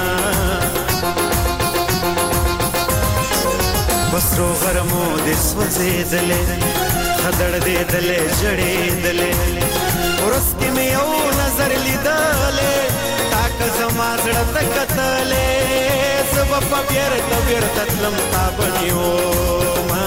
بسرو غرمو دې سوځېدلې خدړ دېدلې ژړېدلې ورځ کې مې یو نظر لیدلې تا که زما زړه ته کتلې زه به په بیرته بیرته تلم تا به نیومه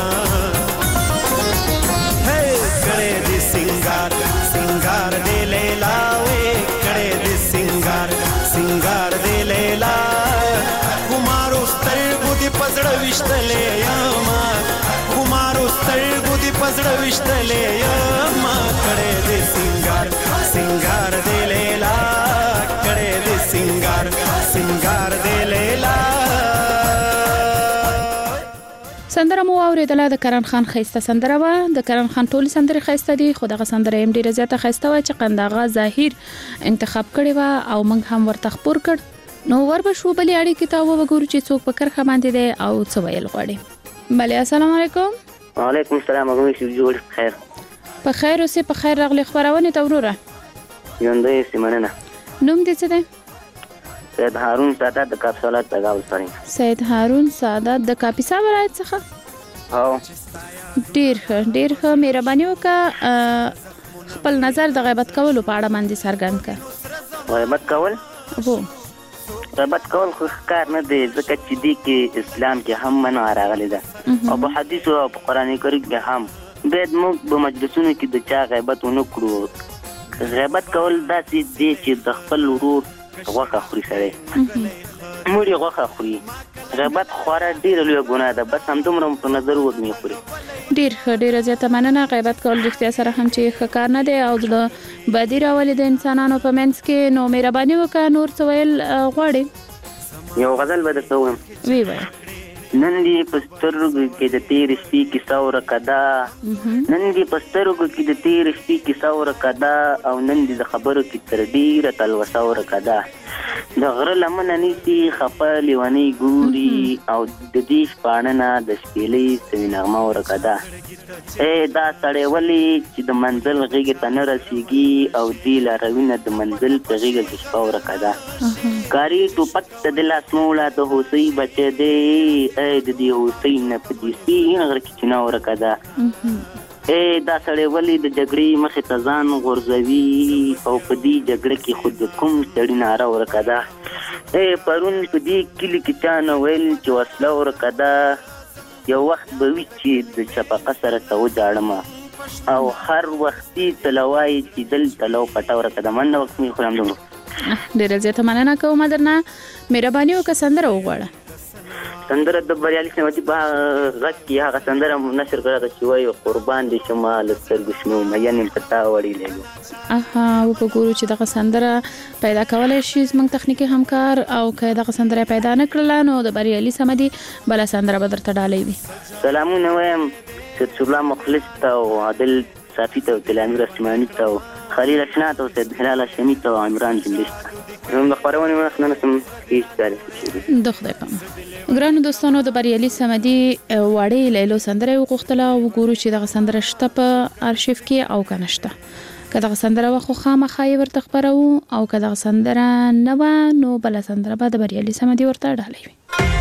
کړې دې سنگار سنگار دې لیلا وې کړې دې سنگار سنگار دې لیلا خمارو سترګو دې پزړه وشتلې یما خمارو سترګو دې پزړه وشتلې یما کړې دې سنگار سنگار دې لیلا کړې دې سندره مو اوریدله د کرن خان خيسته سندره و د کرن خان ټول سندره خيسته دي خو دغه سندره هم ډیره زیاته خيسته و چې قنداغه ظاهر انتخاب کړي و او موږ هم ورته خبر کړ نو ور به شو بلې اړې کتاب وګورو چې څوک په کرخه باندې دی او څه ویل غواړي. بله السلام علیکم. وعلیکم السلام. هغه شي جوړ خیر په خیر اوسې په خیر راغلی خبرونه ته وروره یوندې سیمنه نوم دې څه دی؟ سید هارون سادات د کاپسولات تګاول سره. سید هارون سادات د کاپیسا ولایت څخه؟ او ډیر ښه ډیر ښه مهرباني وکړه خپل نظر د غیبت کولو په اړه باندې څرګند کړه. غیبت کول؟ هو غیبت کول خو کار نه دی ځکه چې دی کې اسلام کې هم منع راغلی ده او په حدیث او په قرآن کریم کې هم باید موږ په مجلسونو کې د چا غیبت ونه کړو. غیبت کول داسې دی چې د خپل ورور غوښه خوري سړی مړي غوښه خوري. غیبت خورا ډیره لویه ګناه ده بس همدومره په نظر وګنی خوري. ډیر ښه ډیره زیاته مننه. غیبت کول رښتیا سره هم چې ښه کار نه دی او زړه بدي راولي د انسانانو په منځ کې. نو مهرباني وکړه نور څه ویل غواړې؟ یو غزل به درته ووایم. وی وایه. نن دې په سترګو کې د تېرې شپې کیسه ورکه ده نن دې په سترګو کې د تېرې شپې کیسه ورکه ده او نن دې د خبرو کې تر ډیره تلوسه ورکه ده. د غره لمنه نیسي خفه لیونۍ ګوري او د دې شپاڼه نه د شپېلۍ سوي نغمه ورکه ده. ای دا سړی ولې چې د منزل غېږې ته نه رسېږي او دې لاروي د منزل په غېږه کې شپه ورکه ده. کاري ټوپک ته د لاس موړه د هوسۍ بچی دی ای د دې هوسۍ نه په دې سپین غره کې چینه ورکه ده. ای دا سړی ولې د جګړې مخې ته ځان غورځوي او په دې جګړه کې خود د کوم سړي ناره ورکه ده. ای پرون په دې کلي کې چا نه ویل چې وسله ورکه ده یو وخت به وي چې د چپقه سره ته وجاړم او هر وختي تله وایي چې دلته لو پټه ورکه ده. مننه وخت مې خورم دومره. ډېره زیاته مننه کوم درنه. مهرباني وکړه سندره وغواړه. سندره د بریالي سمتي په غږ کې هغه سندره نشر کړه چې وایي قربان دي شمه له سترګو شنو مینې په تا وړي لګو. اها وګورو چې دغه سندره پیدا کولای شي زموږ تخنیکي همکار او که دغه سندره پیدا نه کړله نو د بریالي سمدي بله سندره به درته ډالۍ وي. سلامونه وایم سید الله مخلص ته او عادل صافي ته او تلامیر اسماني ته او خلیل اشنا ته او سید هلال هاشمي ته او عمران جنبش ته زموږ د خپرونې مخ نه نسم هېڅ تعریف د خدای پامه. ګرانو دوستانو د بریالي سمدي وړې لیلو سندره یې وغوښتله. وګورو چې دغه سندره شته په ارشیف کې او که نشته. که دغه سندره وه خو خامخا یې ورته خپروو او که دغه سندره نه وه نو بله سندره به د بریالي سمدي ورته ډالۍ وي.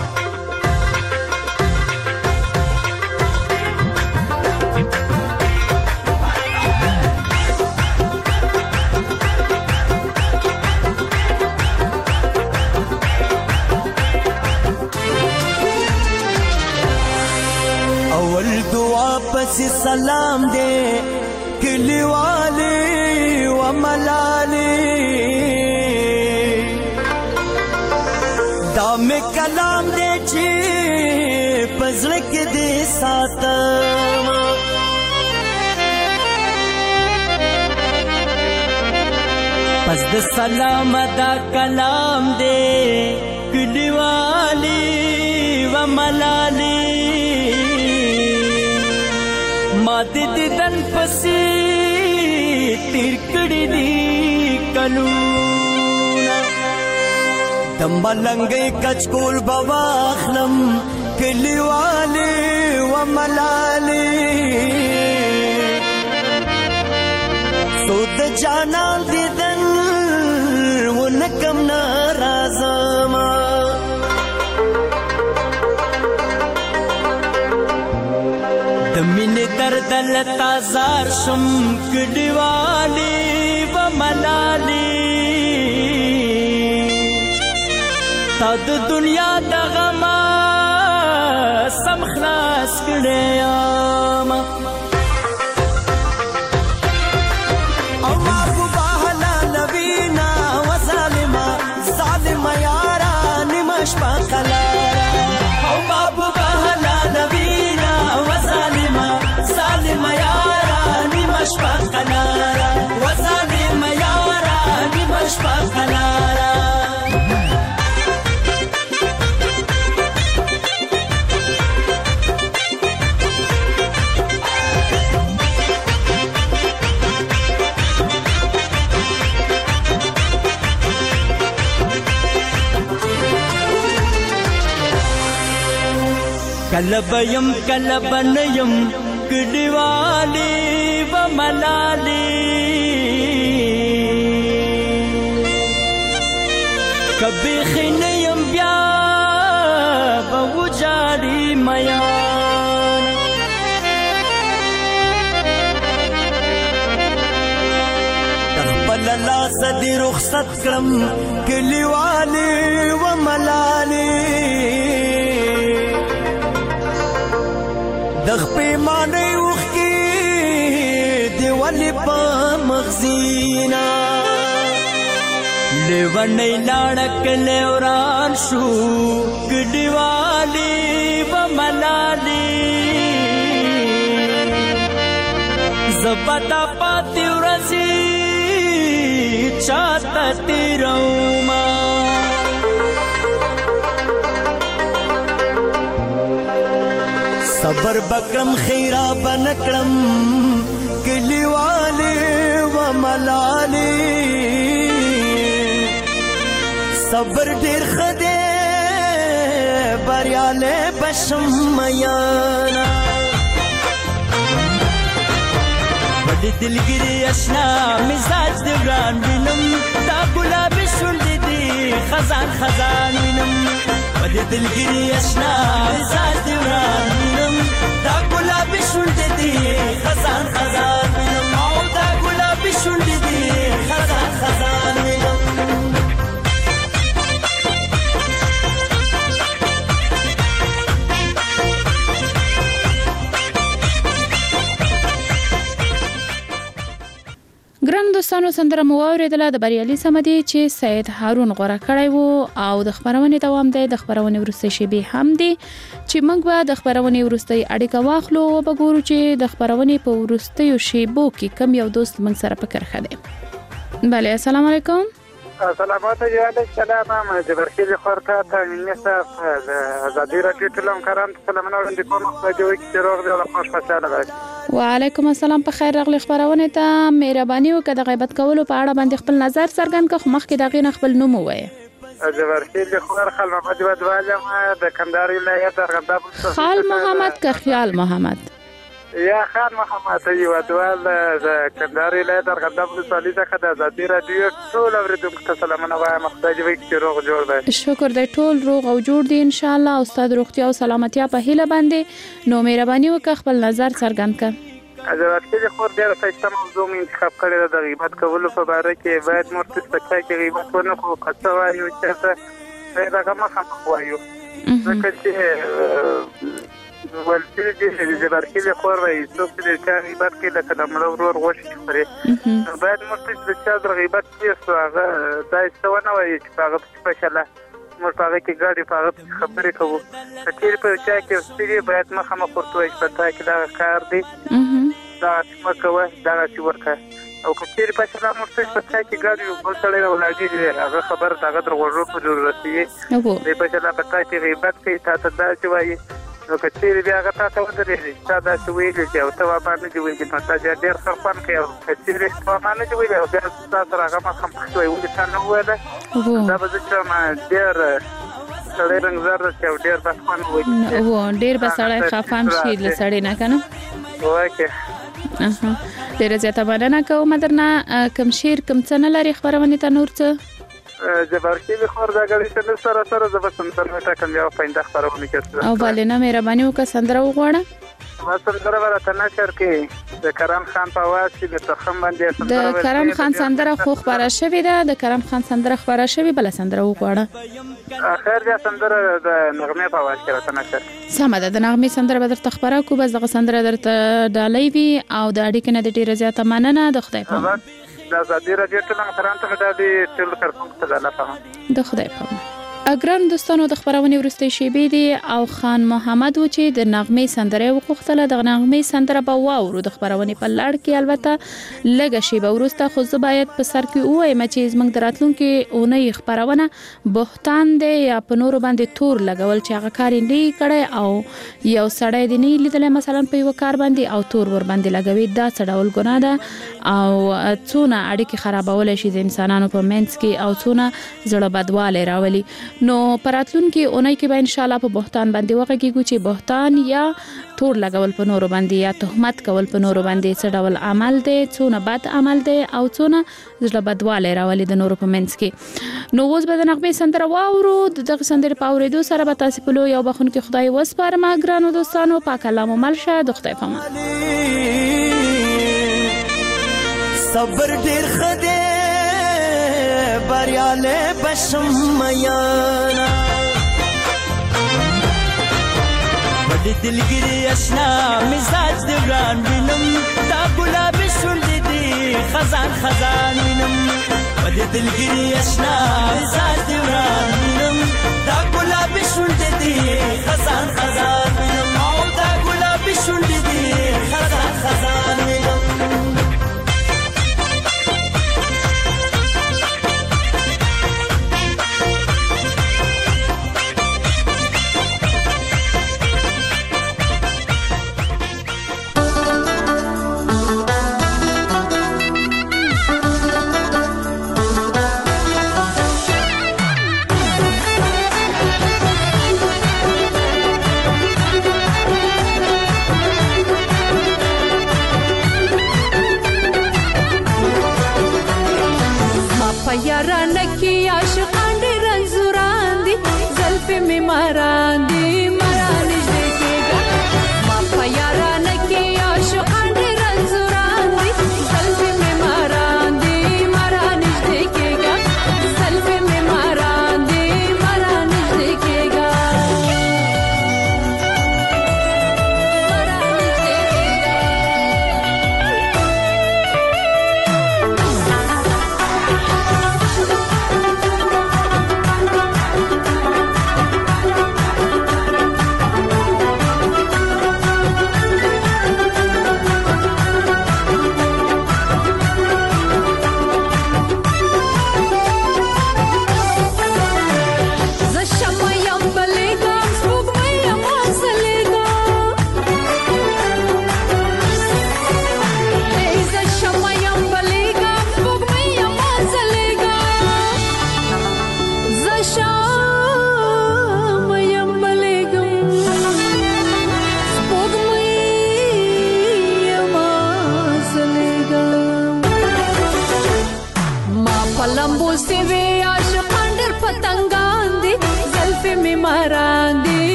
پس سلام دے کلی والی و ملالی دام کلام دے چی پزلک دے ساتم پس د سلام دا کلام دے کلی والی و ملالی ما د دیدن پسې تیر کړي دي کلونه د ملنګۍ کچکول به واخلم کلیوالې و ملالې سو د جانان دیدن ونه کم نه راځم د مینې درد لتا زار شم کډیوالې و ملالې تا د دنیا د غم سم خلاص کړې یم او محبوبه حلالوینا و ظالمه ظالمه یارا نیمه شپه قلاره او محبوبه حلالوینا و ظالمه ظالمه یارا نیمه شپه قلاره و ظالمه یارا نیمه شپه قلاره کله بیم کله بنیم کډیوالی و ملالی کبھی خینیم بیا بوجاری میان تخبل لاس دی رخصت کرم کلیوالی و ملالی دغ پیمانی وخی دیوالی پا مغزینا لیوانی لارک لیوران شو گډیوالی و ملالی زبتا پاتی ورزی چاہتا تیروما صبر بکرم خیرا بنکرم کلیوالی و ملالی صبر ډیر خده بریاله بشم میانا ولی دلگیری اشنا مزاج دیوران بینم دا گلابی شنڈی دی خزان خزان بینم ولی دلگیری اشنا مزاج دیوران بینم دا گلابی شنڈی دی خزان خزان بینم او دا گلابی شنڈی دی خزان خزان بینم ګران دوستانو سندره مو واورېدله د بریالي سمدي چې سید هارون غوره کړی وو او د خبرونې دوام دی د خبرونې وروستۍ شیبې هم دی چې موږ به د خبرونې وروستۍ اړیکه واخلو او به ګورو چې د خبرونې په وروستیو شیبو کې کم یو دوست موږ سره په کرښه دی. بله السلام علیکم. سلامات جواد السلام ما جبرخیل خورتا تامین صاحب ازادي راډیو ټولم کرام سلامونه وړاندې کوم خو دوی چې روغ دی او خوش خوشاله وي. وعلیکم السلام په خیر راغلی خبرونه ته مهرباني وکړه د غیبت کولو په اړه باندې خپل نظر څرګند کړه خو مخکې دغه نه خپل نوم ووایه. جبرخیل خور خال محمد ودوالم د کندهار ولایت ارغنداب خال محمد که خیال محمد یا خان محمد یو ادوال د کندهار ولایت ارغنداب ولسوالۍ څخه د ازادي راډیو ټول اوریدونکو ته سلامونه وایم خدای دې وکړي چې روغ جوړ دی. شکر دی ټول روغ او جوړ دي ان شاء الله او ستاسو روغتیا او سلامتیا په هیله باندې نو مهرباني وکړه خپل نظر څرګند کړه. حضرت کې خو ډېر ښه موضوع مې انتخاب کړی د غیبت کولو په اړه کې باید مرتد پچا کې غیبت ونه کو قصه وایو چې دا هغه مخه وایو ځکه چې ولې دې جبرخیل خور وایي څوک چې د غیبت کې لکه د مړو ورور غوښتي خوري باید مرتد پچا د غیبت کې هغه دا څه ونه وایي چې هغه په شله موږ هغه کې ګاډي په هغه خبرې کوو چې په چا کې ستړي باید مخه مخ ورته وایي په تا کې دا کار دی دا څه کوه دا څه ورکه او کچېر په شله مرتد پچا کې ګاډي په سره ولاږي هغه خبر هغه در ورو په ضرورت یې دې په شله په تا کې غیبت کوي تا ته دا چې وایي نو کچېر بیا هغه تا ته ودرېږي تا دا څه ویلي چې او ته باندې دی ویلي نو تا ډېر خرفان کوي او کچېر په باندې دی ویلي او بیا تا سره هغه مخه مخ شوی ولې تا نه وویله دا به زه چې ما ډېر سړی رنګزار چې او ډېر بخوان وایي او ډېر به سړی خفان شي له سړی نه که نه وایي ډېره زیاته مننه کوم درنه کوم شعر کوم څه نه لري خپرونې ته نور څه جبرخیل خور دا غړي چې سره سره زه به سندره ټاکم یو پاینده خبرونه کوي او بل نه مهرباني وکړه سندره وغواړه ما سندره ورته نشر کې د کرم خان په आवाज کې د تخم باندې د کرم خان سندره خو خبره شوې ده د کرم خان سندره خبره شوې بل سندره وغواړه اخر بیا سندره د نغمه په आवाज کې راته نشر سمه ده د نغمه سندره به درته خبره کو بس دغه سندره درته ډالۍ وي او د اړیکې نه د ډیره زیاته مننه د خدای په د ازادي راډیو ټول مخران ته د دې ټول کارکونکو ته الله پامه د خدای پامه. اګران دوستانو د خبرونې ورستۍ شیبې دي او خان محمد و چې د نغمې سندره وغوښتله د نغمې سندره به واورو د خبرونې په لړ کې البته لږه شیبه وروسته خو زه باید په سر کې ووایم چې زموږ د راتلونکي اونۍ خبرونه بهتان دی یا په نورو باندې تور لګول چې هغه کار یې نه کړی او یو سړی دی نه لیدلی مثلا په یو کار باندې او تور ور باندې لګوي دا څه ډول ګناه ده او څونه اړیکې خرابولی شي د انسانانو په منځ کې او څونه زړه بدوالی راولي نو پراتلونکو اونۍ کې به ان شاء الله په بهتان باندې وغږیږو چې بهتان یا تور لګول په نورو باندې یا تهمت کول په نورو باندې څه ډول عمل دی، څونه بد عمل دی او څونه زړه بدواله راولي د نورو په منځ کې. نو اوس به د نغمې سندره واورو. دغه سندره په اورېدو سره به تاسو په لو یو بخون کې خدای وسپارم ګرانو دوستانو، پاک الله مو مل شه، د خدای په امان. صبر ډیر خده بریاله بشم یانا بڑی دلگیری اشنا مزاج دیوران وینم دا گلابی شوندی دی خزان خزان وینم بڑی دلگیری اشنا مزاج دیوران وینم دا گلابی شوندی دی خزان خزان وینم او دا گلابی شوندی دی خزان خزان وینم.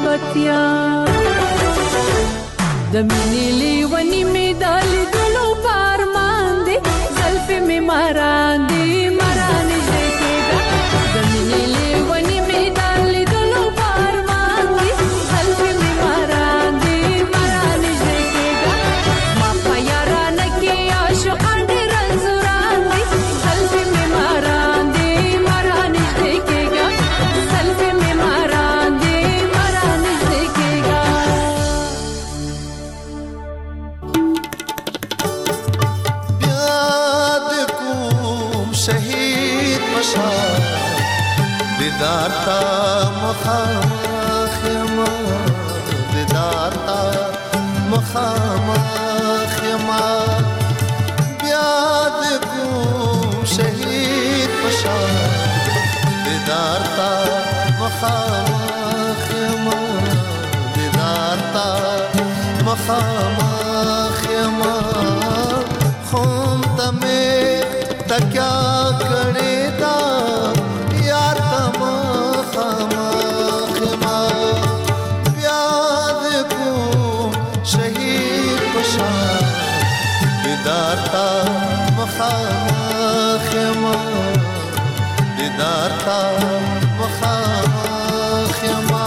محبتیا د مینې لیونی می دالې دلو پارمان دی زلفې می ماران دی ماران نږدې کېږه د مینې لیونی می دالې دلو پارمان دی زلفې می ماران دی ماران نږدې کېږه ما په یارانه کې عاشقان ډېر رنځوران دي زلفې می ماران دی ماران نږدې کېږه زلفې می ماران دی ماران نږدې کېږه شهید مشال دیدار تا مخامخ یما دیدار تا مخامخ یما بیاد کوم شهید مشال دیدار تا مخامخ یما دیدار تا مخامخ یما خون تمه تکیا کړه دا یار تم خامخ ما یاد کوم شهید پشان دیدار تا مخامخ ما دیدار تا مخامخ ما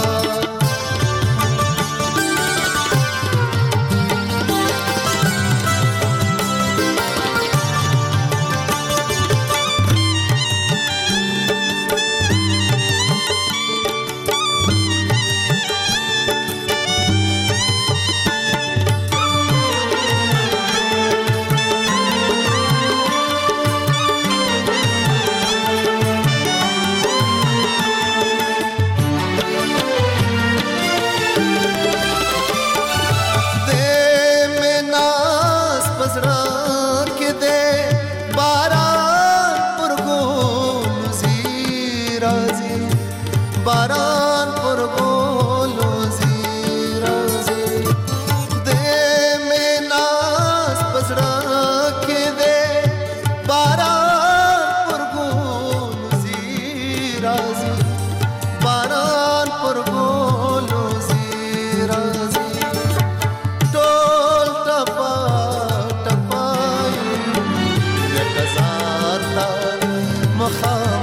باران پر گولو زیرازی دے میں ناس پسڑا کے دے باران پر گولو زیرازی باران پر گولو زیرازی ٹول ٹپا ٹپائی یک ہزار تار مخام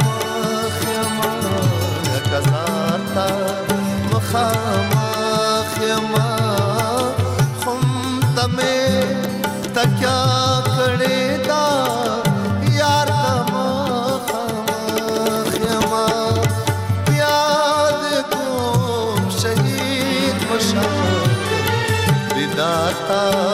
مخامخ یما خم تمه تکیا کړه دا یار تم مخامخ یما یاد کوم شهید مشال دیدار تا